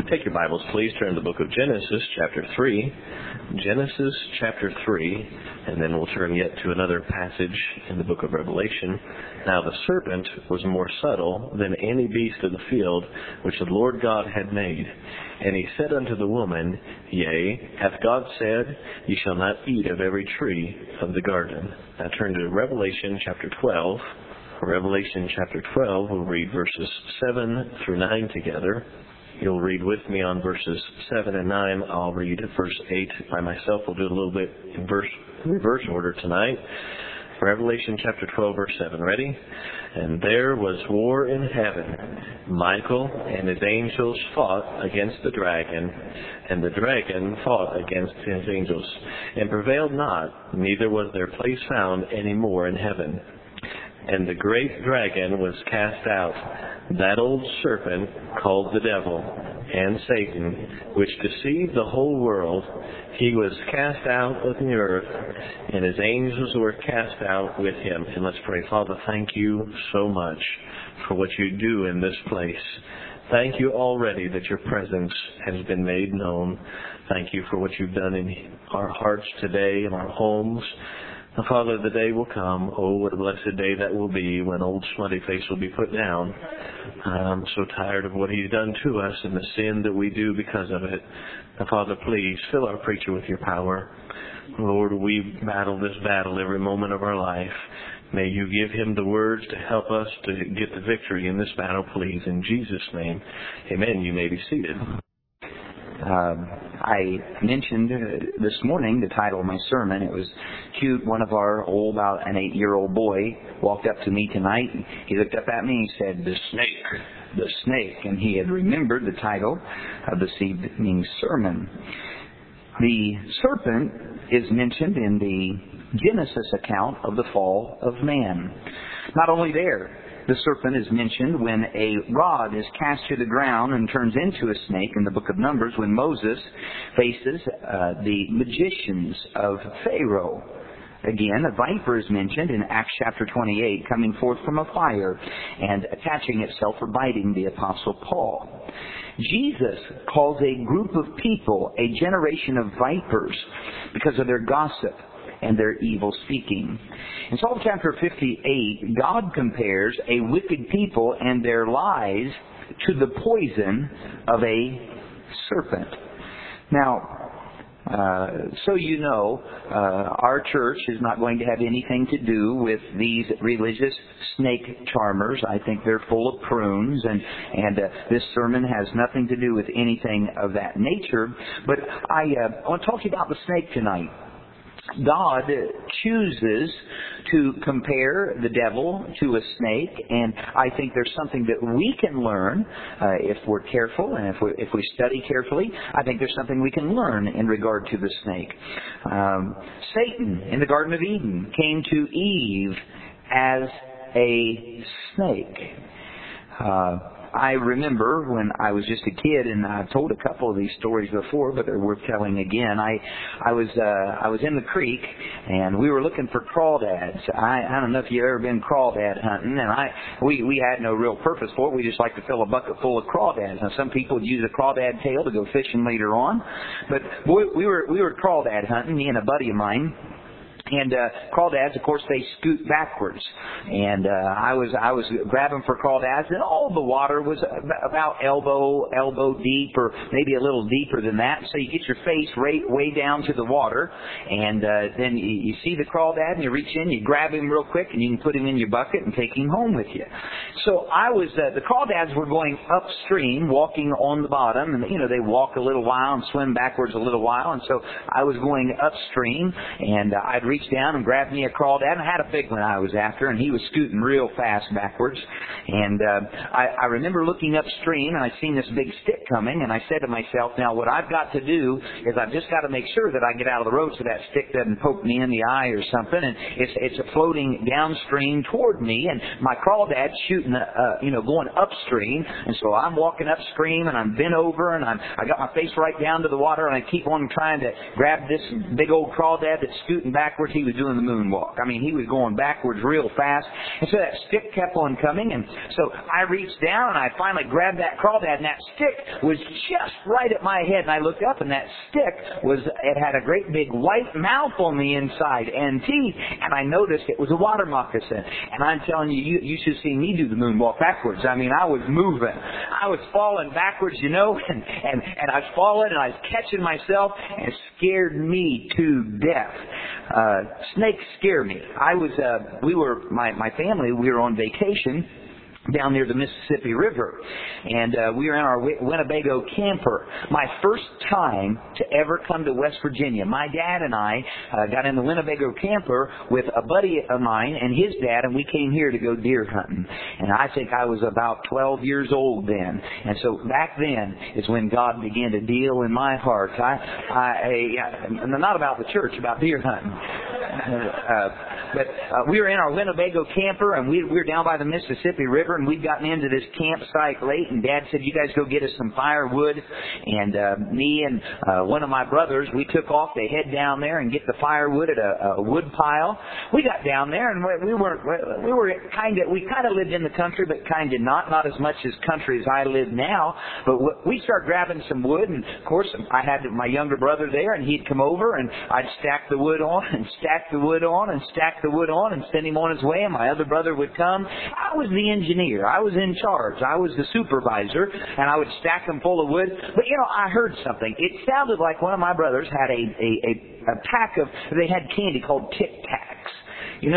Take your Bibles, please. Turn to the book of Genesis, chapter 3. Genesis, chapter 3. And then we'll turn yet to another passage in the book of Revelation. Now the serpent was more subtle than any beast of the field which the Lord God had made. And he said unto the woman, Yea, hath God said, Ye shall not eat of every tree of the garden. Now turn to Revelation, chapter 12. Revelation, chapter 12, we'll read verses 7 through 9 together. You'll read with me on verses 7 and 9. I'll read verse 8 by myself. We'll do a little bit in reverse order tonight. Revelation chapter 12, verse 7. Ready? And there was war in heaven. Michael and his angels fought against the dragon, and the dragon fought against his angels, and prevailed not, neither was their place found any more in heaven. And the great dragon was cast out, that old serpent called the devil and Satan, which deceived the whole world. He was cast out of the earth, and his angels were cast out with him. And let's pray. Father, thank you so much for what you do in this place. Thank you already that your presence has been made known. Thank you for what you've done in our hearts today, in our homes. Father, the day will come. Oh, what a blessed day that will be when old smutty face will be put down. I'm so tired of what he's done to us and the sin that we do because of it. Now, Father, please fill our preacher with your power. Lord, we battle this battle every moment of our life. May you give him the words to help us to get the victory in this battle, please. In Jesus' name, amen. You may be seated. I mentioned this morning the title of my sermon. It was cute. One of our about an 8-year-old boy walked up to me tonight. He looked up at me and he said, "The snake, the snake." And he had remembered the title of this evening's sermon. The serpent is mentioned in the Genesis account of the fall of man. Not only there, the serpent is mentioned when a rod is cast to the ground and turns into a snake in the book of Numbers when Moses faces the magicians of Pharaoh. Again, a viper is mentioned in Acts chapter 28, coming forth from a fire and attaching itself or biting the Apostle Paul. Jesus calls a group of people a generation of vipers because of their gossip and their evil speaking. In Psalm chapter 58, God compares a wicked people and their lies to the poison of a serpent. Now, so you know, our church is not going to have anything to do with these religious snake charmers. I think they're full of prunes, and this sermon has nothing to do with anything of that nature. But I want to talk to you about the snake tonight. God chooses to compare the devil to a snake, and I think there's something that we can learn if we're careful and if we study carefully. I think there's something we can learn in regard to the snake. Satan in the Garden of Eden came to Eve as a snake. I remember when I was just a kid, and I've told a couple of these stories before, but they're worth telling again. I was in the creek, and we were looking for crawdads. I don't know if you've ever been crawdad hunting, and we had no real purpose for it. We just like to fill a bucket full of crawdads. Now some people would use a crawdad tail to go fishing later on, but boy, we were crawdad hunting, me and a buddy of mine. And crawdads, of course, they scoot backwards. And I was grabbing for crawdads, and all the water was about elbow deep, or maybe a little deeper than that. So you get your face way down to the water, and then you see the crawdad, and you reach in, you grab him real quick, and you can put him in your bucket and take him home with you. So the crawdads were going upstream, walking on the bottom, and they walk a little while and swim backwards a little while. And so I was going upstream, and I'd reach down and grabbed me a crawdad, and I had a big one I was after, and he was scooting real fast backwards. And I remember looking upstream, and I seen this big stick coming, and I said to myself, now what I've got to do is I've just got to make sure that I get out of the road so that stick doesn't poke me in the eye or something. And it's floating downstream toward me, and my crawdad's shooting, going upstream. And so I'm walking upstream, and I'm bent over, and I got my face right down to the water, and I keep on trying to grab this big old crawdad that's scooting backwards backwards, he was doing the moonwalk. I mean, he was going backwards real fast. And so that stick kept on coming. And so I reached down and I finally grabbed that crawdad, and that stick was just right at my head. And I looked up, and that stick it had a great big white mouth on the inside and teeth. And I noticed it was a water moccasin. And I'm telling you, you should see me do the moonwalk backwards. I mean, I was moving. I was falling backwards, and I was falling, and I was catching myself, and it scared me to death. Snakes scare me. My family, we were on vacation down near the Mississippi River, and we were in our Winnebago camper. My first time to ever come to West Virginia. My dad and I got in the Winnebago camper with a buddy of mine and his dad, and we came here to go deer hunting. And I think I was about 12 years old then. And so back then is when God began to deal in my heart. Not about the church, about deer hunting. But we were in our Winnebago camper, and we were down by the Mississippi River, and we'd gotten into this campsite late, and Dad said, you guys go get us some firewood. And me and one of my brothers, we took off to head down there and get the firewood at a wood pile. We got down there, and we kind of lived in the country, but kind of not as much as country as I live now. But we started grabbing some wood, and of course I had my younger brother there, and he'd come over, and I'd stack the wood on and stack the wood on and stack the wood on and send him on his way, and my other brother would come. I was the engineer. I was in charge. I was the supervisor, and I would stack them full of wood. But, I heard something. It sounded like one of my brothers had a pack of, they had candy called Tic Tacs. And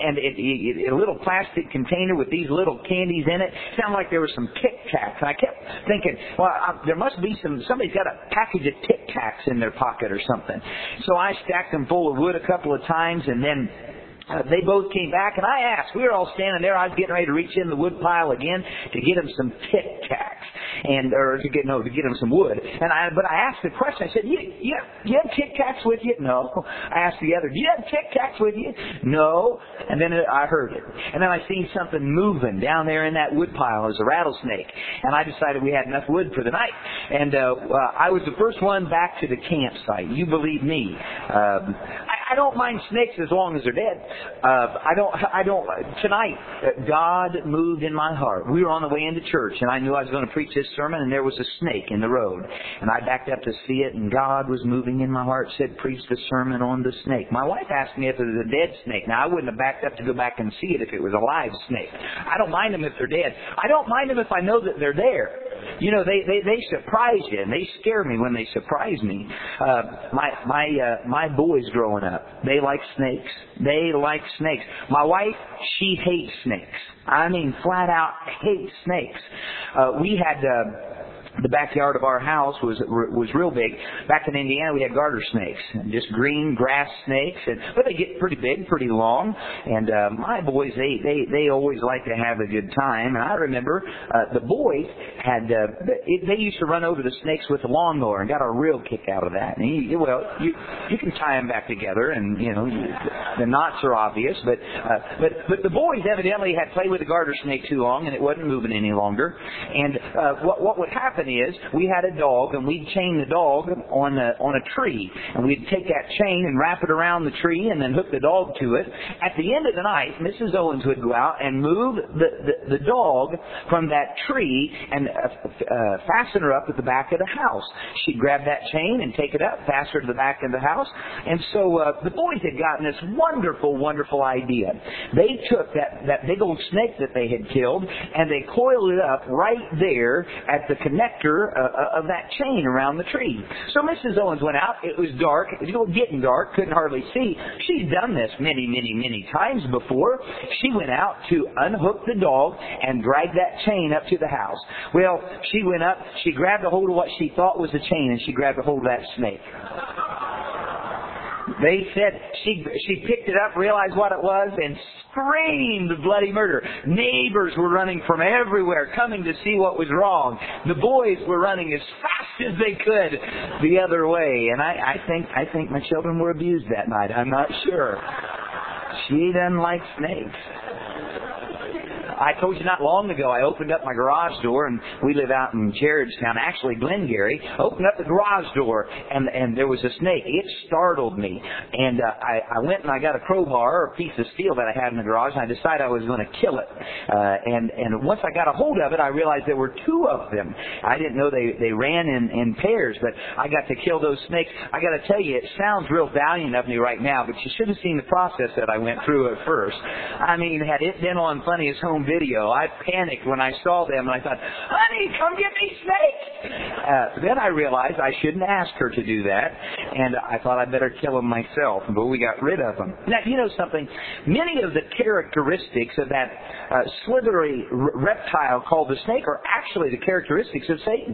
a little plastic container with these little candies in it. It sounded like there were some Tic Tacs. And I kept thinking, there must be somebody's got a package of Tic Tacs in their pocket or something. So I stacked them full of wood a couple of times, and then they both came back, and I asked. We were all standing there. I was getting ready to reach in the wood pile again to get them some Tic Tacs, to get them some wood. But I asked the question. I said, "You have Tic Tacs with you?" No. I asked the other, "Do you have Tic Tacs with you?" No. And then I heard it, and then I seen something moving down there in that wood pile. It was a rattlesnake, and I decided we had enough wood for the night. And I was the first one back to the campsite. You believe me. I don't mind snakes as long as they're dead. Tonight, God moved in my heart. We were on the way into church, and I knew I was going to preach this sermon, and there was a snake in the road. And I backed up to see it, and God was moving in my heart, said, preach the sermon on the snake. My wife asked me if it was a dead snake. Now, I wouldn't have backed up to go back and see it if it was a live snake. I don't mind them if they're dead. I don't mind them if I know that they're there. They surprise you, and they scare me when they surprise me. My boys growing up, they like snakes. They like snakes. My wife, she hates snakes. I mean, flat out hates snakes. We had the backyard of our house was real big. Back in Indiana, we had garter snakes, just green grass snakes, but they get pretty big, pretty long. And my boys, they always like to have a good time. And I remember the boys they used to run over the snakes with a lawnmower and got a real kick out of that. And you can tie them back together, and the knots are obvious. But the boys evidently had played with the garter snake too long, and it wasn't moving any longer. And what would happen is we had a dog, and we'd chain the dog on a tree, and we'd take that chain and wrap it around the tree and then hook the dog to it. At the end of the night, Mrs. Owens would go out and move the dog from that tree and fasten her up at the back of the house. She'd grab that chain and take it up, fasten her to the back of the house. And so the boys had gotten this wonderful, wonderful idea. They took that big old snake that they had killed, and they coiled it up right there at the connector of that chain around the tree. So Mrs. Owens went out. It was dark. It was getting dark. Couldn't hardly see. She's done this many, many, many times before. She went out to unhook the dog and drag that chain up to the house. Well, she went up. She grabbed a hold of what she thought was a chain, and she grabbed a hold of that snake. They said she picked it up, realized what it was, and screamed bloody murder. Neighbors were running from everywhere, coming to see what was wrong. The boys were running as fast as they could the other way. And I think my children were abused that night. I'm not sure. She doesn't like snakes. I told you not long ago I opened up my garage door, and we live out in Jaredstown, actually Glengarry. Opened up the garage door, and there was a snake. It startled me. And I went and I got a crowbar or a piece of steel that I had in the garage, and I decided I was going to kill it. And once I got a hold of it, I realized there were two of them. I didn't know they ran in pairs, but I got to kill those snakes. I got to tell you, it sounds real valiant of me right now, but you should have seen the process that I went through at first. I mean, had it been on Funniest Home Video, I panicked when I saw them, and I thought, honey, come get me snakes! Then I realized I shouldn't ask her to do that, and I thought I'd better kill them myself, but we got rid of them. Now, you know something? Many of the characteristics of that slithery reptile called the snake are actually the characteristics of Satan.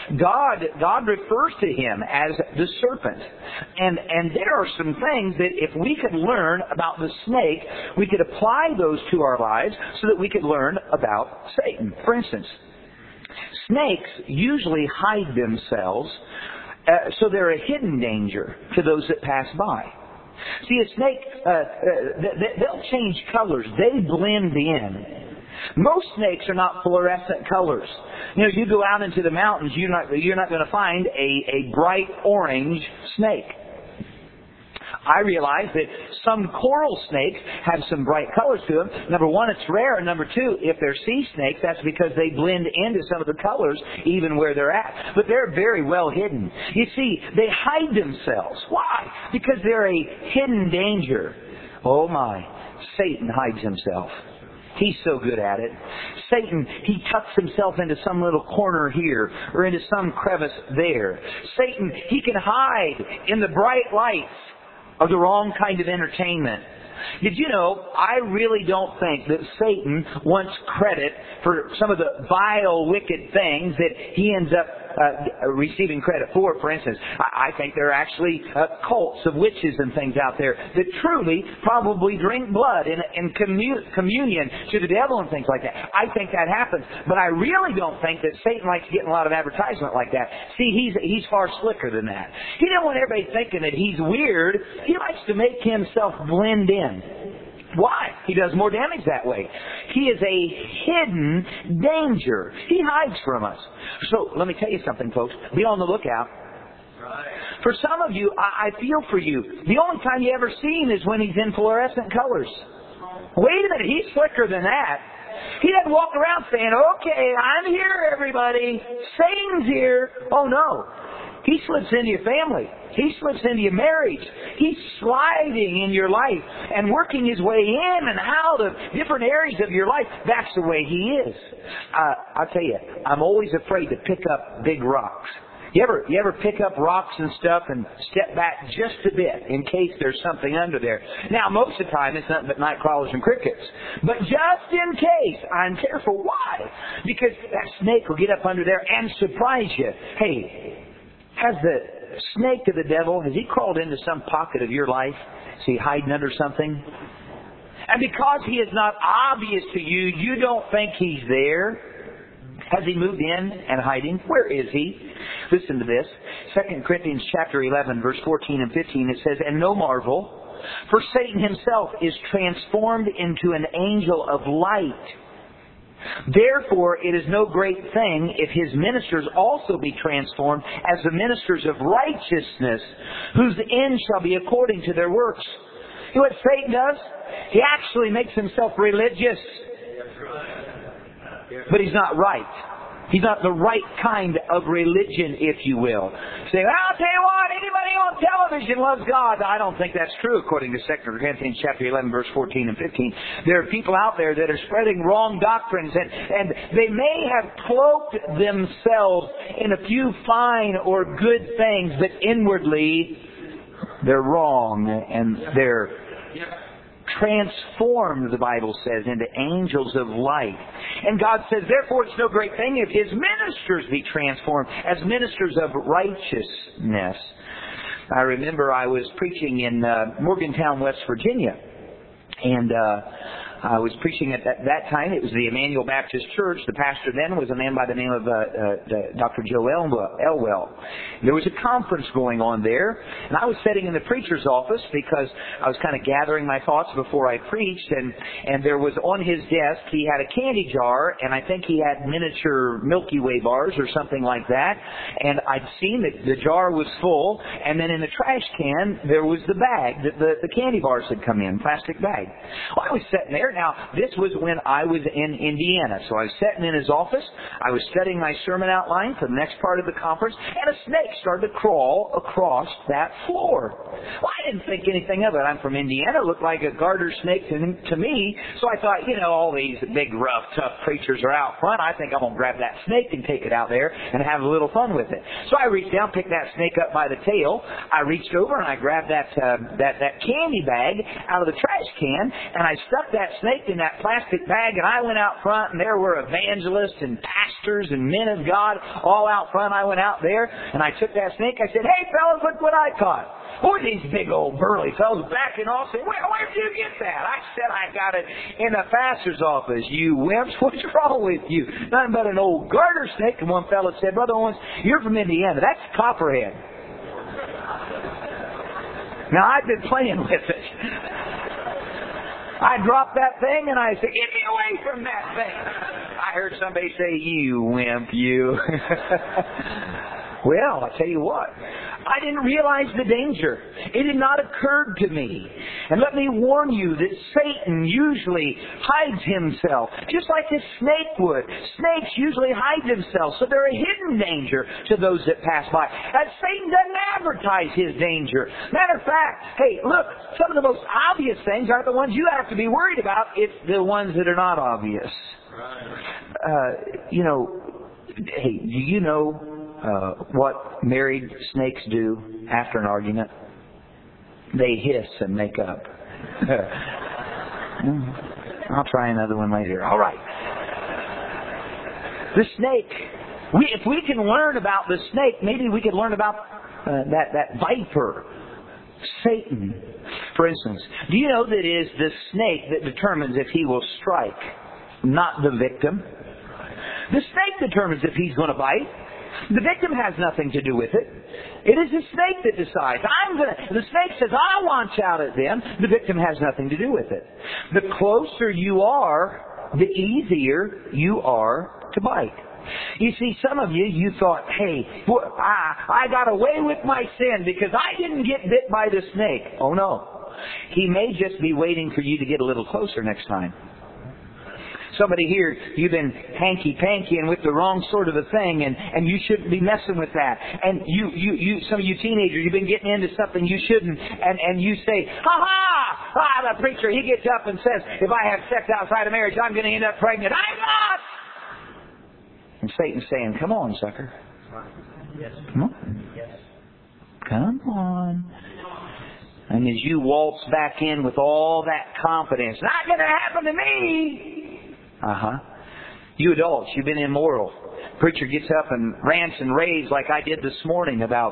God refers to him as the serpent. And there are some things that if we could learn about the snake, we could apply those to our lives so that we could learn about Satan. For instance, snakes usually hide themselves, so they're a hidden danger to those that pass by. See, a snake, they'll change colors. They blend in. Most snakes are not fluorescent colors. You know, you go out into the mountains, you're not going to find a bright orange snake. I realize that some coral snakes have some bright colors to them. Number one, it's rare. And number two, if they're sea snakes, that's because they blend into some of the colors even where they're at. But they're very well hidden. You see, they hide themselves. Why? Because they're a hidden danger. Oh my, Satan hides himself. He's so good at it. Satan, he tucks himself into some little corner here or into some crevice there. Satan, he can hide in the bright lights of the wrong kind of entertainment. Did you know, I really don't think that Satan wants credit for some of the vile, wicked things that he ends up receiving credit for. For instance, I think there are actually cults of witches and things out there that truly probably drink blood in communion to the devil and things like that. I think that happens. But I really don't think that Satan likes getting a lot of advertisement like that. See, he's far slicker than that. He doesn't want everybody thinking that he's weird. He likes to make himself blend in. Why? He does more damage that way. He is a hidden danger. He hides from us. So let me tell you something, folks. Be on the lookout. For some of you, I feel for you. The only time you ever see him is when he's in fluorescent colors. Wait a minute, he's slicker than that. He doesn't walk around saying, okay, I'm here, everybody. Satan's here. Oh, no. He slips into your family. He slips into your marriage. He's sliding in your life and working his way in and out of different areas of your life. That's the way he is. I'll tell you, I'm always afraid to pick up big rocks. You ever pick up rocks and stuff and step back just a bit in case there's something under there? Now, most of the time, it's nothing but night crawlers and crickets. But just in case, I'm careful. Why? Because that snake will get up under there and surprise you. Hey, has the snake of the devil, has he crawled into some pocket of your life? Is he hiding under something? And because he is not obvious to you, you don't think he's there. Has he moved in and hiding? Where is he? Listen to this. 2 Corinthians chapter 11, verse 14 and 15, it says, and no marvel, for Satan himself is transformed into an angel of light. Therefore, it is no great thing if his ministers also be transformed as the ministers of righteousness, whose end shall be according to their works. You know what Satan does? He actually makes himself religious. But he's not right. He's not the right kind of religion, if you will. Say, well, I'll tell you what, anybody on television loves God. I don't think that's true, according to 2 Corinthians chapter 11, verse 14 and 15. There are people out there that are spreading wrong doctrines, and they may have cloaked themselves in a few fine or good things, but inwardly they're wrong, and they're transformed, the Bible says, into angels of light. And God says, therefore it's no great thing if his ministers be transformed as ministers of righteousness. I remember I was preaching in Morgantown, West Virginia, and I was preaching at that time. It was the Emmanuel Baptist Church. The pastor then was a man by the name of Dr. Joe Elwell. There was a conference going on there, and I was sitting in the preacher's office because I was kind of gathering my thoughts before I preached, and there was on his desk, he had a candy jar, and I think he had miniature Milky Way bars or something like that, and I'd seen that the jar was full, and then in the trash can, there was the bag that the candy bars had come in, plastic bag. Well, I was sitting there. Now, this was when I was in Indiana, so I was sitting in his office. I was studying my sermon outline for the next part of the conference, and a snake started to crawl across that floor. Well, I didn't think anything of it. I'm from Indiana. It looked like a garter snake to me, so I thought, all these big, rough, tough preachers are out front. I think I'm going to grab that snake and take it out there and have a little fun with it. So I reached down, picked that snake up by the tail. I reached over and I grabbed that candy bag out of the trash can, and I stuck that snake in that plastic bag, and I went out front, and there were evangelists and pastors and men of God all out front. I went out there, and I took that snake. I said, "Hey, fellas, look what I caught." Boy, these big old burly fellas backing off saying, "Where'd you get that?" I said, "I got it in the pastor's office." "You wimps, what's wrong with you?" "Nothing but an old garter snake." And one fellow said, "Brother Owens, you're from Indiana. That's copperhead." Now, I've been playing with it. I dropped that thing and I said, "Get me away from that thing." I heard somebody say, "You wimp, you." Well, I tell you what, I didn't realize the danger. It had not occurred to me. And let me warn you that Satan usually hides himself, just like this snake would. Snakes usually hide themselves, so they're a hidden danger to those that pass by. And Satan doesn't advertise his danger. Matter of fact, hey, look, some of the most obvious things aren't the ones you have to be worried about. It's the ones that are not obvious. Hey, do you know what married snakes do after an argument? They hiss and make up. I'll try another one later. All right. The snake. If we can learn about the snake, maybe we could learn about that viper, Satan. For instance, do you know that it is the snake that determines if he will strike, not the victim? The snake determines if he's going to bite. The victim has nothing to do with it. It is the snake that decides. The snake says, "I launch out at them." The victim has nothing to do with it. The closer you are, the easier you are to bite. You see, some of you thought, "Hey, I got away with my sin because I didn't get bit by the snake." Oh no. He may just be waiting for you to get a little closer next time. Somebody here, you've been hanky-pankying with the wrong sort of a thing, and you shouldn't be messing with that. And some of you teenagers, you've been getting into something you shouldn't, and you say, "Ha-ha! The preacher, he gets up and says, if I have sex outside of marriage, I'm going to end up pregnant." I'm not! And Satan's saying, "Come on, sucker. Yes. Come on. Yes. Come on." And as you waltz back in with all that confidence, "Not going to happen to me." You adults, you've been immoral. Preacher gets up and rants and raves like I did this morning about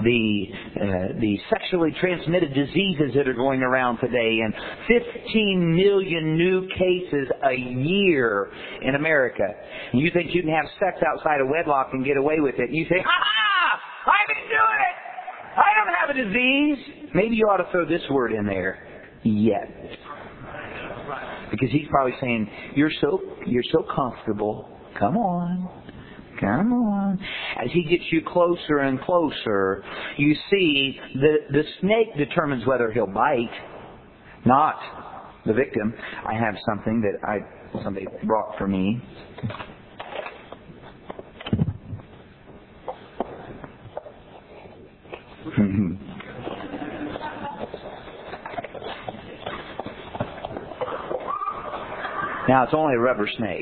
the sexually transmitted diseases that are going around today, and 15 million new cases a year in America. And you think you can have sex outside of wedlock and get away with it. And you say, "Ha! I can do it! I don't have a disease." Maybe you ought to throw this word in there. Yet. Because he's probably saying, you're so comfortable. Come on. Come on. As he gets you closer and closer, you see the snake determines whether he'll bite, not the victim. I have something that somebody brought for me. Now, it's only a rubber snake.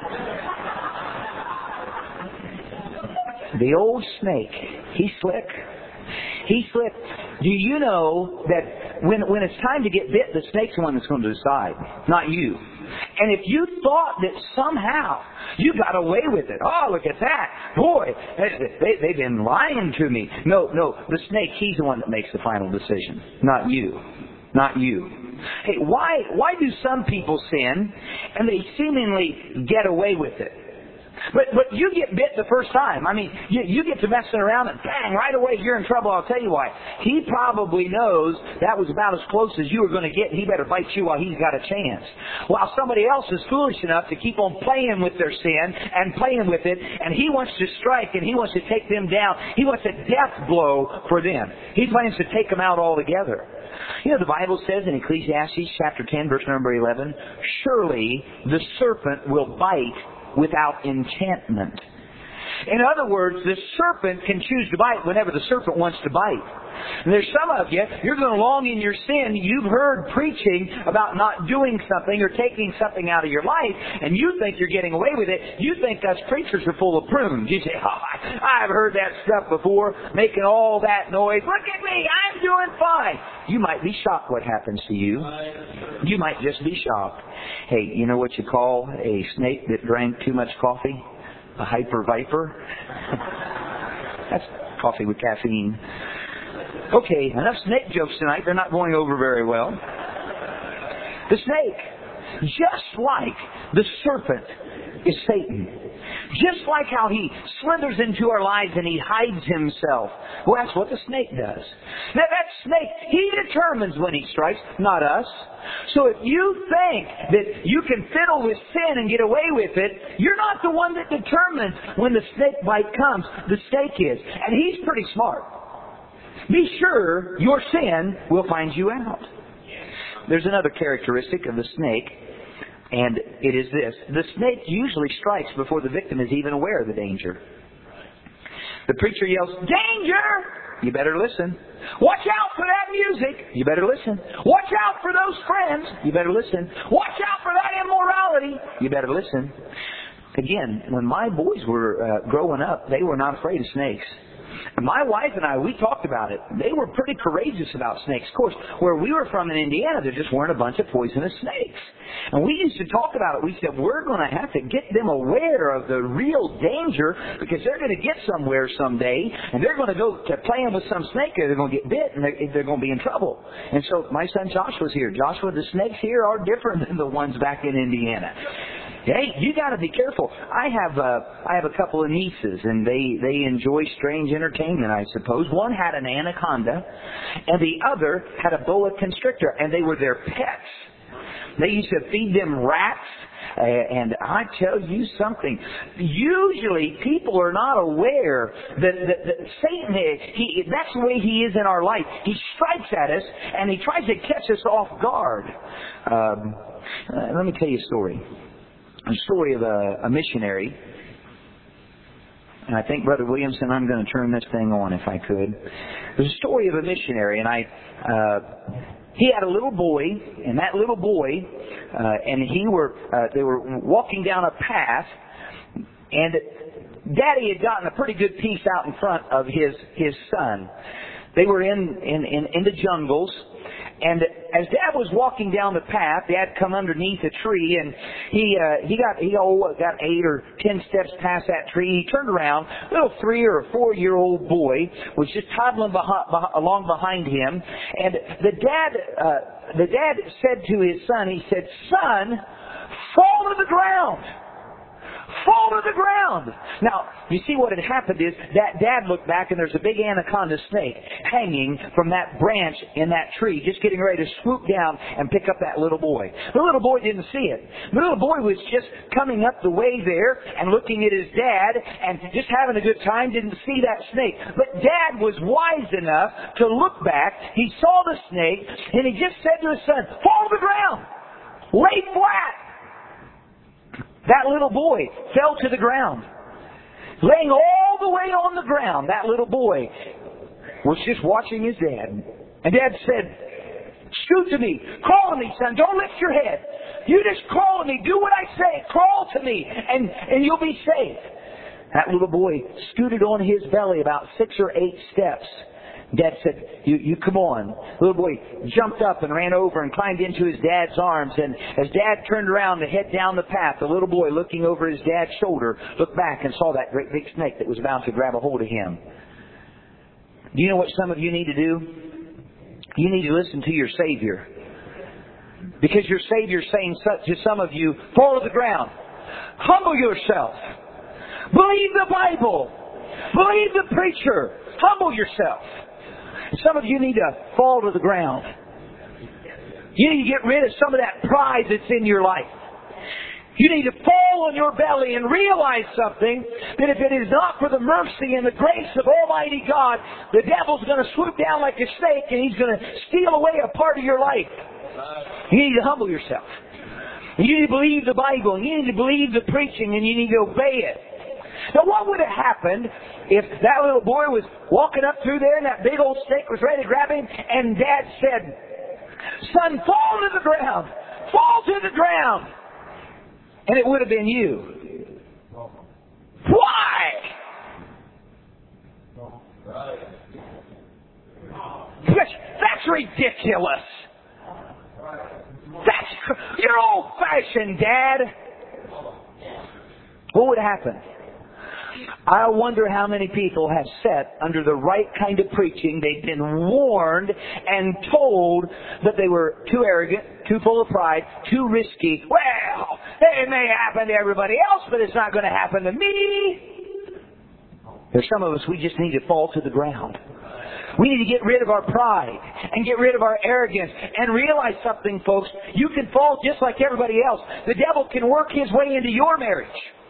The old snake, he's slick. He's slick. Do you know that when it's time to get bit, the snake's the one that's going to decide, not you? And if you thought that somehow you got away with it, "Oh, look at that. Boy, they've been lying to me." No, the snake, he's the one that makes the final decision, not you. Not you. Hey, why do some people sin and they seemingly get away with it? But you get bit the first time. I mean, you get to messing around and bang, right away you're in trouble. I'll tell you why. He probably knows that was about as close as you were going to get. He better bite you while he's got a chance. While somebody else is foolish enough to keep on playing with their sin and playing with it, and he wants to strike and he wants to take them down. He wants a death blow for them. He plans to take them out altogether. You know, the Bible says in Ecclesiastes chapter 10, verse number 11, surely the serpent will bite without enchantment. In other words, the serpent can choose to bite whenever the serpent wants to bite. And there's some of you, you're going along in your sin, you've heard preaching about not doing something or taking something out of your life, and you think you're getting away with it. You think us preachers are full of prunes. You say, I've heard that stuff before, making all that noise. Look at me, I'm doing fine. You might be shocked what happens to you. You might just be shocked. Hey, you know what you call a snake that drank too much coffee? A hyper viper. That's coffee with caffeine. Okay, enough snake jokes tonight. They're not going over very well. The snake, just like the serpent, is Satan. Just like how he slithers into our lives and he hides himself. Well, that's what the snake does. Now, that snake, he determines when he strikes, not us. So if you think that you can fiddle with sin and get away with it, you're not the one that determines when the snake bite comes. The snake is. And he's pretty smart. Be sure your sin will find you out. There's another characteristic of the snake, and it is this. The snake usually strikes before the victim is even aware of the danger. The preacher yells, "Danger!" You better listen. Watch out for that music. You better listen. Watch out for those friends. You better listen. Watch out for that immorality. You better listen. Again, when my boys were growing up, they were not afraid of snakes. My wife and I, we talked about it. They were pretty courageous about snakes. Of course, where we were from in Indiana, there just weren't a bunch of poisonous snakes. And we used to talk about it. We said, we're going to have to get them aware of the real danger because they're going to get somewhere someday and they're going to go to playing with some snake and they're going to get bit and they're going to be in trouble. And so my son Joshua's here. Joshua, the snakes here are different than the ones back in Indiana. Hey, you got to be careful. I have a couple of nieces, and they enjoy strange entertainment, I suppose. One had an anaconda, and the other had a boa constrictor, and they were their pets. They used to feed them rats, and I tell you something. Usually, people are not aware that Satan that's the way he is in our life. He strikes at us, and he tries to catch us off guard. Let me tell you a story. A story of a missionary. And I think, Brother Williamson, I'm going to turn this thing on if I could. There's a story of a missionary, and he had a little boy, and that little boy, they were walking down a path, and Daddy had gotten a pretty good piece out in front of his son. They were in the jungles. And as Dad was walking down the path, Dad come underneath a tree, and he got 8 or 10 steps past that tree. He turned around. A little 3 or 4-year-old boy was just toddling along behind him, and the dad said to his son, he said, "Son, fall to the ground. Fall to the ground." Now, you see what had happened is that Dad looked back and there's a big anaconda snake hanging from that branch in that tree, just getting ready to swoop down and pick up that little boy. The little boy didn't see it. The little boy was just coming up the way there and looking at his dad and just having a good time, didn't see that snake. But Dad was wise enough to look back. He saw the snake and he just said to his son, "Fall to the ground. Lay flat." That little boy fell to the ground. Laying all the way on the ground, that little boy was just watching his dad. And Dad said, "Scoot to me. Crawl to me, son. Don't lift your head. You just crawl to me. Do what I say. Crawl to me, and you'll be safe." That little boy scooted on his belly about 6 or 8 steps. Dad said, you come on. The little boy jumped up and ran over and climbed into his dad's arms. And as Dad turned around to head down the path, the little boy, looking over his dad's shoulder, looked back and saw that great big snake that was about to grab a hold of him. Do you know what some of you need to do? You need to listen to your Savior. Because your Savior's saying to some of you, fall to the ground. Humble yourself. Believe the Bible. Believe the preacher. Humble yourself. Some of you need to fall to the ground. You need to get rid of some of that pride that's in your life. You need to fall on your belly and realize something, that if it is not for the mercy and the grace of Almighty God, the devil's going to swoop down like a snake and he's going to steal away a part of your life. You need to humble yourself. You need to believe the Bible, and you need to believe the preaching, and you need to obey it. Now, what would have happened if that little boy was walking up through there and that big old snake was ready to grab him, and Dad said, "Son, fall to the ground. Fall to the ground." And it would have been you. Why? That's ridiculous. You're old-fashioned, Dad. What would happen? I wonder how many people have sat under the right kind of preaching. They've been warned and told that they were too arrogant, too full of pride, too risky. Well, it may happen to everybody else, but it's not going to happen to me. There's some of us, we just need to fall to the ground. We need to get rid of our pride and get rid of our arrogance and realize something, folks. You can fall just like everybody else. The devil can work his way into your marriage.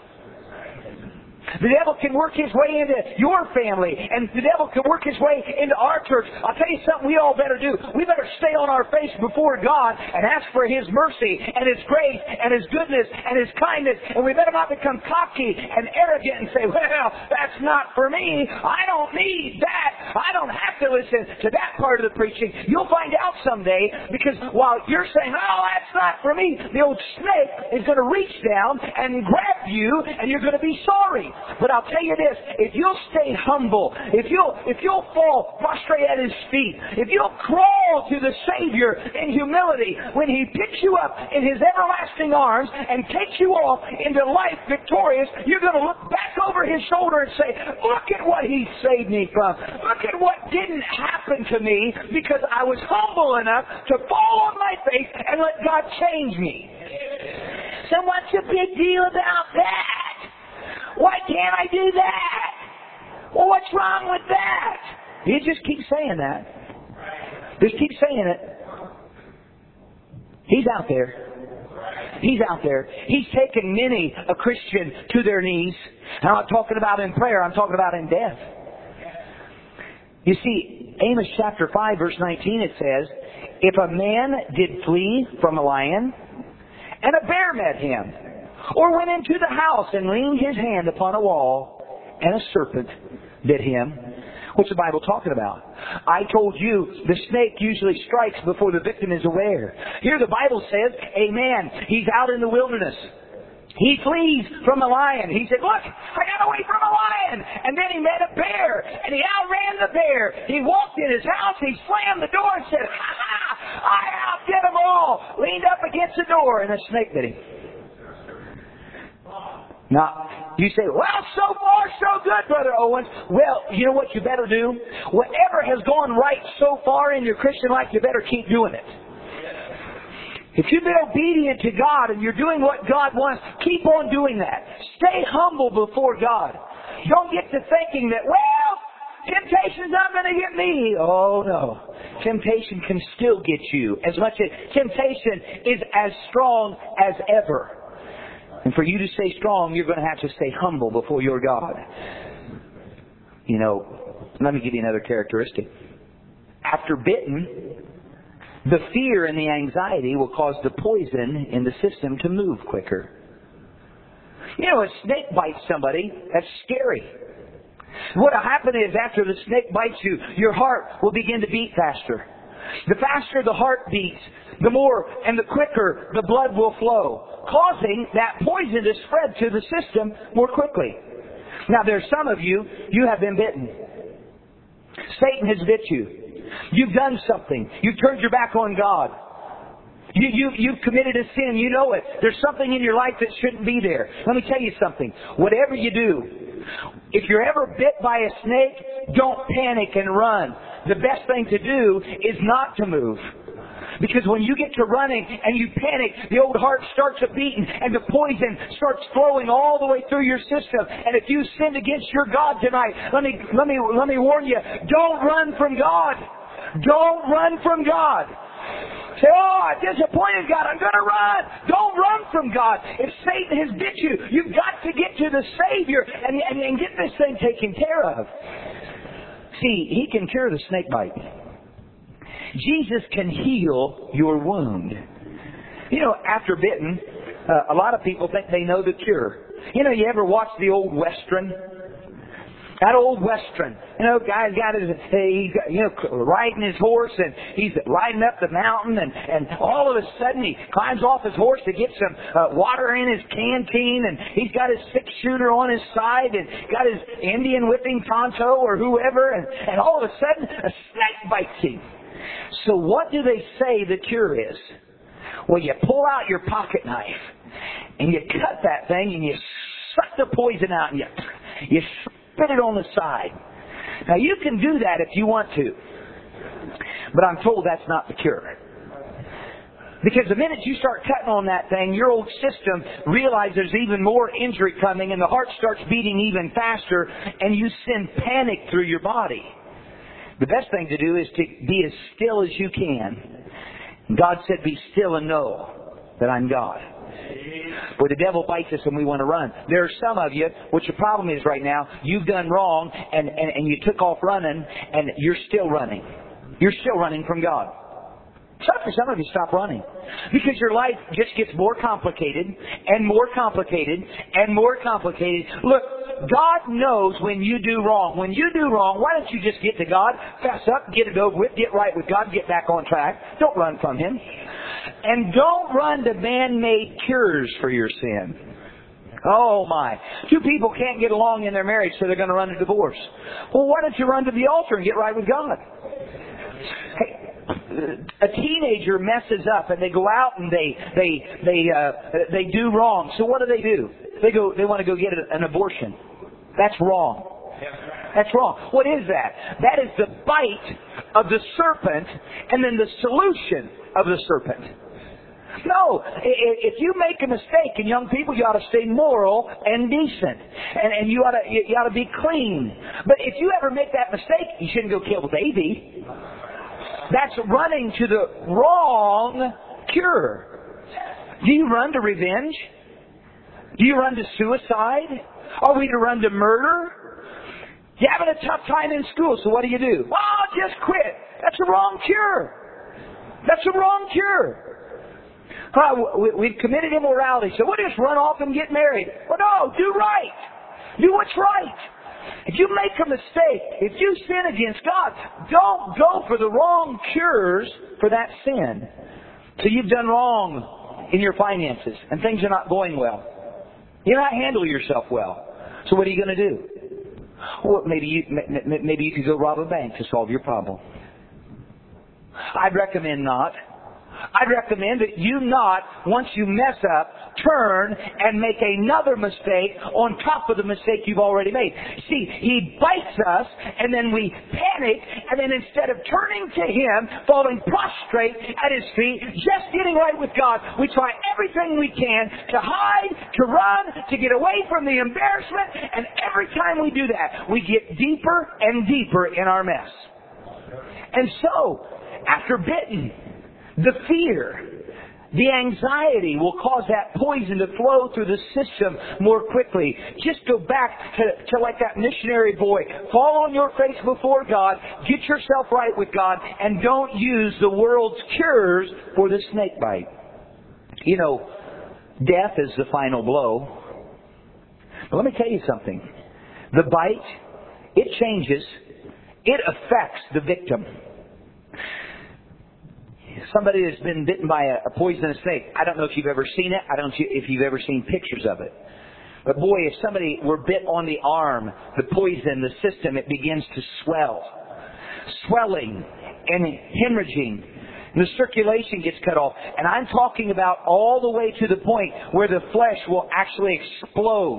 The devil can work his way into your family, and the devil can work his way into our church. I'll tell you something we all better do. We better stay on our face before God and ask for His mercy and His grace and His goodness and His kindness. And we better not become cocky and arrogant and say, well, that's not for me. I don't need that. I don't have to listen to that part of the preaching. You'll find out someday, because while you're saying, oh, that's not for me, the old snake is going to reach down and grab you, and you're going to be sorry. But I'll tell you this, if you'll stay humble, if you'll fall prostrate at His feet, if you'll crawl to the Savior in humility, when He picks you up in His everlasting arms and takes you off into life victorious, you're going to look back over His shoulder and say, look at what He saved me from. Look at what didn't happen to me because I was humble enough to fall on my face and let God change me. So what's the big deal about that? Why can't I do that? Well, what's wrong with that? You just keep saying that. Just keep saying it. He's out there. He's out there. He's taken many a Christian to their knees. And I'm not talking about in prayer. I'm talking about in death. You see, Amos chapter 5, verse 19, it says, if a man did flee from a lion, and a bear met him, or went into the house and leaned his hand upon a wall, and a serpent bit him. What's the Bible talking about? I told you the snake usually strikes before the victim is aware. Here the Bible says, a man, he's out in the wilderness. He flees from a lion. He said, look, I got away from a lion. And then he met a bear, and he outran the bear. He walked in his house, he slammed the door and said, ha ha, I outdid them all. Leaned up against the door, and a snake bit him. Now, you say, well, so far so good, Brother Owens. Well, you know what you better do? Whatever has gone right so far in your Christian life, you better keep doing it. If you've been obedient to God and you're doing what God wants, keep on doing that. Stay humble before God. Don't get to thinking that, well, temptation's not going to get me. Oh, no. Temptation can still get you. As much as temptation is as strong as ever. And for you to stay strong, you're going to have to stay humble before your God. You know, let me give you another characteristic. After bitten, the fear and the anxiety will cause the poison in the system to move quicker. You know, a snake bites somebody, that's scary. What will happen is after the snake bites you, your heart will begin to beat faster. The faster the heart beats, the more and the quicker the blood will flow, causing that poison to spread to the system more quickly. Now, there's some of you, you have been bitten. Satan has bit you. You've done something. You've turned your back on God. You've committed a sin. You know it. There's something in your life that shouldn't be there. Let me tell you something. Whatever you do, if you're ever bit by a snake, don't panic and run. The best thing to do is not to move. Because when you get to running and you panic, the old heart starts a beating and the poison starts flowing all the way through your system. And if you sinned against your God tonight, let me warn you, don't run from God. Don't run from God. Say, oh, I disappointed God, I'm going to run. Don't run from God. If Satan has bit you, you've got to get to the Savior and get this thing taken care of. See, He can cure the snake bite. Jesus can heal your wound. You know, after bitten, a lot of people think they know the cure. You know, you ever watch the old Western? That old Western. You know, guy's got he's riding his horse and he's riding up the mountain and all of a sudden he climbs off his horse to get some water in his canteen and he's got his 6-shooter on his side and got his Indian whipping Tonto or whoever and all of a sudden a snake bites him. So what do they say the cure is? Well, you pull out your pocket knife and you cut that thing and you suck the poison out and you spit it on the side. Now you can do that if you want to. But I'm told that's not the cure. Because the minute you start cutting on that thing, your old system realizes there's even more injury coming and the heart starts beating even faster and you send panic through your body. The best thing to do is to be as still as you can. God said, be still and know that I'm God. Where the devil bites us and we want to run. There are some of you, what your problem is right now, you've done wrong and you took off running and you're still running. You're still running from God. Some of you stop running. Because your life just gets more complicated and more complicated and more complicated. Look, God knows when you do wrong. When you do wrong, why don't you just get to God, fess up, get it over with, get right with God, get back on track. Don't run from Him. And don't run to man-made cures for your sin. Oh my. 2 people can't get along in their marriage, so they're going to run to divorce. Well, why don't you run to the altar and get right with God? Hey, a teenager messes up and they go out and they do wrong. So what do? They want to go get an abortion. That's wrong. That's wrong. What is that? That is the bite of the serpent and then the solution of the serpent. No, if you make a mistake, and young people, you ought to stay moral and decent, and you ought to be clean. But if you ever make that mistake, you shouldn't go kill the baby. That's running to the wrong cure. Do you run to revenge? Do you run to suicide? Are we to run to murder? You're having a tough time in school, so what do? Well, just quit. That's the wrong cure. That's the wrong cure. We've committed immorality, so we'll just run off and get married. Well, no, do right. Do what's right. If you make a mistake, if you sin against God, don't go for the wrong cures for that sin. So you've done wrong in your finances, and things are not going well. You're not handling yourself well. So what are you going to do? Well, maybe you could go rob a bank to solve your problem. I'd recommend not. I'd recommend that you not, once you mess up, turn and make another mistake on top of the mistake you've already made. See, He bites us, and then we panic, and then instead of turning to Him, falling prostrate at His feet, just getting right with God, we try everything we can to hide, to run, to get away from the embarrassment, and every time we do that, we get deeper and deeper in our mess. And so, after bitten, the fear, the anxiety will cause that poison to flow through the system more quickly. Just go back to like that missionary boy. Fall on your face before God. Get yourself right with God. And don't use the world's cures for the snake bite. You know, death is the final blow. But let me tell you something. The bite, it changes. It affects the victim. Somebody that's been bitten by a poisonous snake. I don't know if you've ever seen it. I don't know if you've ever seen pictures of it. But boy, if somebody were bit on the arm, the poison, the system, it begins to swell. Swelling and hemorrhaging. And the circulation gets cut off. And I'm talking about all the way to the point where the flesh will actually explode.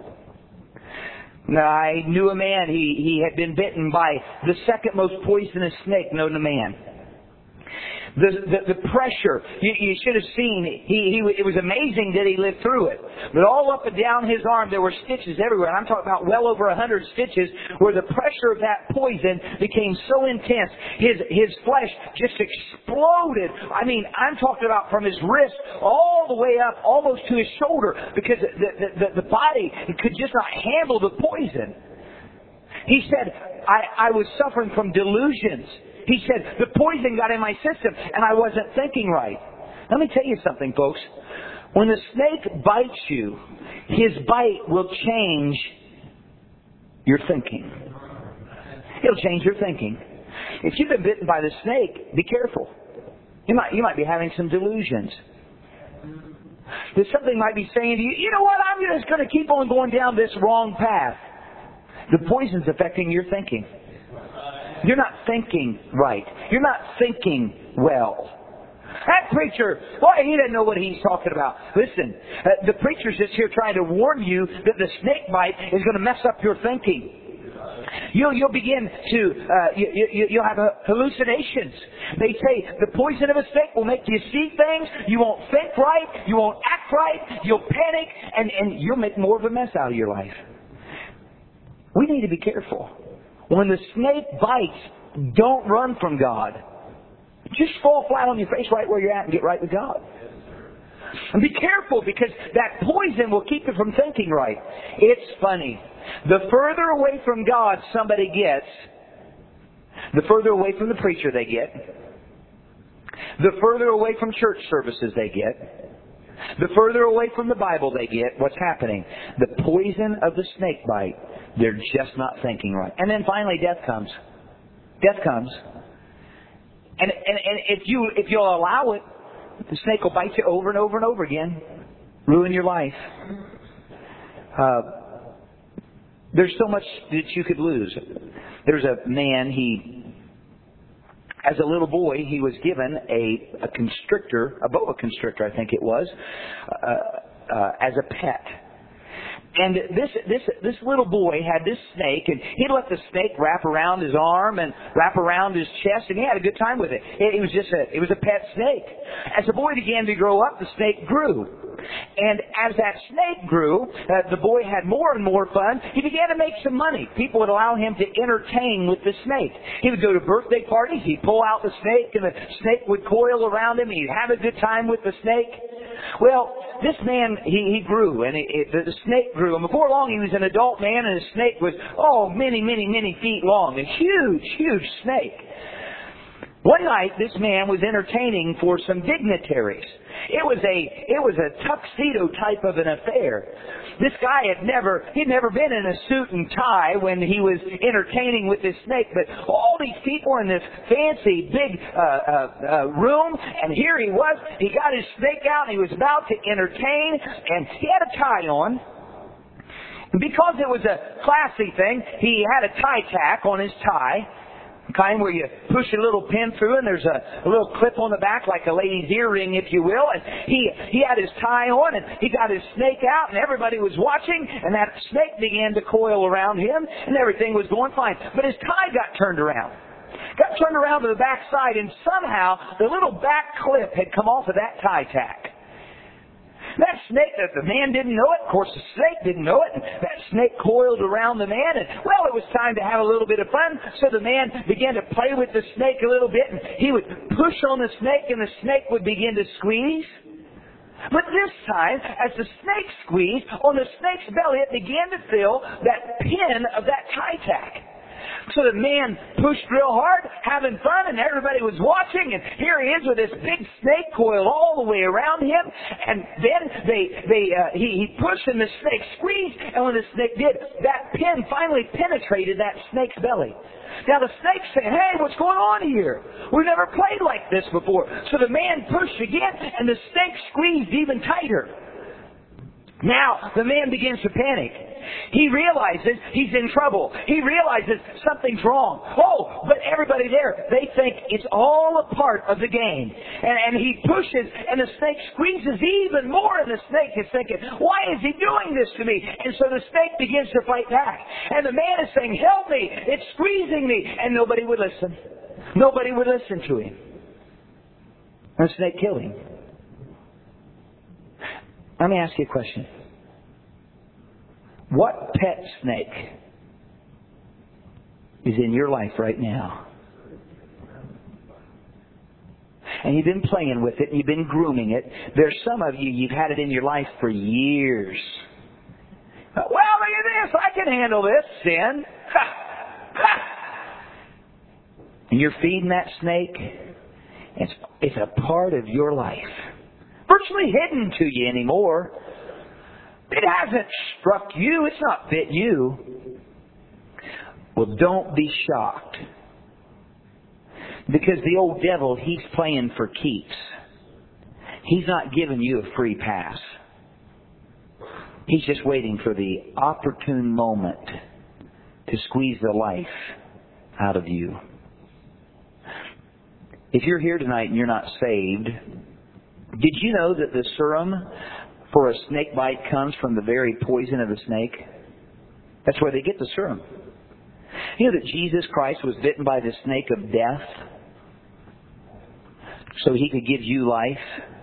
Now, I knew a man, he had been bitten by the second most poisonous snake known to man. The pressure, you should have seen, it was amazing that he lived through it. But all up and down his arm, there were stitches everywhere. And I'm talking about well over 100 stitches where the pressure of that poison became so intense, his flesh just exploded. I mean, I'm talking about from his wrist all the way up, almost to his shoulder, because the body could just not handle the poison. He said, I was suffering from delusions. He said, the poison got in my system and I wasn't thinking right. Let me tell you something, folks. When the snake bites you, his bite will change your thinking. It'll change your thinking. If you've been bitten by the snake, be careful. You might be having some delusions. There's something might be saying to you, you know what, I'm just going to keep on going down this wrong path. The poison's affecting your thinking. You're not thinking right. You're not thinking well. That preacher, boy, he doesn't know what he's talking about. Listen, the preacher's just here trying to warn you that the snake bite is going to mess up your thinking. You'll begin to, you'll have hallucinations. They say the poison of a snake will make you see things. You won't think right. You won't act right. You'll panic, and you'll make more of a mess out of your life. We need to be careful. When the snake bites, don't run from God. Just fall flat on your face right where you're at and get right with God. And be careful, because that poison will keep you from thinking right. It's funny. The further away from God somebody gets, the further away from the preacher they get, the further away from church services they get, the further away from the Bible they get, what's happening? The poison of the snake bite. They're just not thinking right. And then finally death comes. Death comes. And if you'll allow it, the snake will bite you over and over and over again. Ruin your life. There's so much that you could lose. There's a man, as a little boy, he was given a constrictor, a boa constrictor, I think it was, as a pet. And this little boy had this snake, and he'd let the snake wrap around his arm and wrap around his chest, and he had a good time with it. It was a pet snake. As the boy began to grow up, the snake grew. And as that snake grew, the boy had more and more fun. He began to make some money. People would allow him to entertain with the snake. He would go to birthday parties. He'd pull out the snake, and the snake would coil around him. He'd have a good time with the snake. Well, this man, he grew, and the snake grew. And before long, he was an adult man, and the snake was, many, many, many feet long. A huge, huge snake. One night, this man was entertaining for some dignitaries. It was a tuxedo type of an affair. This guy he'd never been in a suit and tie when he was entertaining with this snake, but all these people in this fancy big room, and here he was. He got his snake out, and he was about to entertain, and he had a tie on. And because it was a classy thing, he had a tie tack on his tie. Kind where you push a little pin through and there's a little clip on the back like a lady's earring, if you will. And he had his tie on and he got his snake out and everybody was watching, and that snake began to coil around him and everything was going fine. But his tie got turned around. Got turned around to the back side, and somehow the little back clip had come off of that tie tack. That snake, the man didn't know it. Of course, the snake didn't know it. And that snake coiled around the man. And, well, it was time to have a little bit of fun. So the man began to play with the snake a little bit. And he would push on the snake, and the snake would begin to squeeze. But this time, as the snake squeezed, on the snake's belly, it began to feel that pin of that tie tack. So the man pushed real hard, having fun, and everybody was watching, and here he is with this big snake coiled all the way around him, and then he pushed and the snake squeezed, and when the snake did, that pin finally penetrated that snake's belly. Now the snake's saying, hey, what's going on here? We've never played like this before. So the man pushed again, and the snake squeezed even tighter. Now the man begins to panic. He realizes he's in trouble. He realizes something's wrong. Oh, but everybody there, they think it's all a part of the game. And he pushes, and the snake squeezes even more, and the snake is thinking, why is he doing this to me? And so the snake begins to fight back. And the man is saying, help me, it's squeezing me. And nobody would listen. Nobody would listen to him. And the snake killed him. Let me ask you a question. What pet snake is in your life right now? And you've been playing with it, and you've been grooming it. There's some of you, you've had it in your life for years. Well, look at this. I can handle this sin. And you're feeding that snake. It's a part of your life. Virtually hidden to you anymore. It hasn't struck you. It's not bit you. Well, don't be shocked. Because the old devil, he's playing for keeps. He's not giving you a free pass. He's just waiting for the opportune moment to squeeze the life out of you. If you're here tonight and you're not saved, did you know that the serum for a snake bite comes from the very poison of the snake? That's where they get the serum. You know that Jesus Christ was bitten by the snake of death so He could give you life?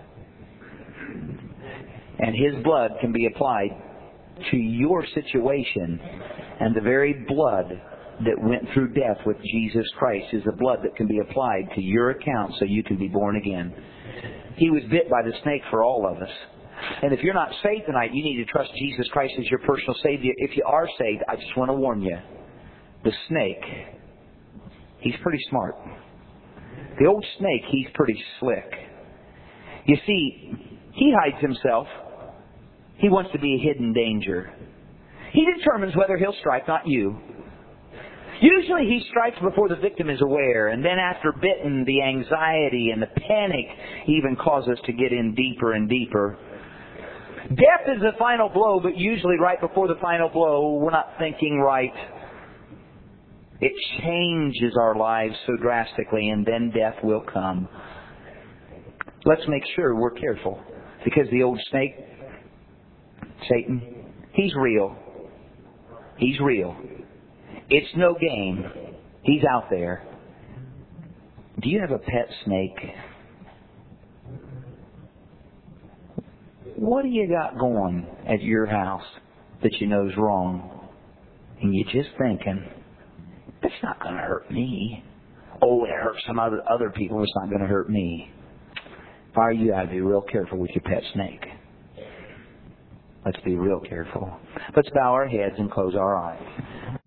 And His blood can be applied to your situation. And the very blood that went through death with Jesus Christ is the blood that can be applied to your account so you can be born again. He was bit by the snake for all of us. And if you're not saved tonight, you need to trust Jesus Christ as your personal Savior. If you are saved, I just want to warn you. The snake, he's pretty smart. The old snake, he's pretty slick. You see, he hides himself. He wants to be a hidden danger. He determines whether he'll strike, not you. Usually he strikes before the victim is aware, and then after bitten, the anxiety and the panic even cause us to get in deeper and deeper. Death is the final blow, but usually right before the final blow, we're not thinking right. It changes our lives so drastically, and then death will come. Let's make sure we're careful, because the old snake, Satan, he's real. He's real. It's no game. He's out there. Do you have a pet snake? What do you got going at your house that you know is wrong? And you're just thinking, it's not going to hurt me. Oh, it hurts some other people. It's not going to hurt me. If I were you, I'd be real careful with your pet snake. Let's be real careful. Let's bow our heads and close our eyes.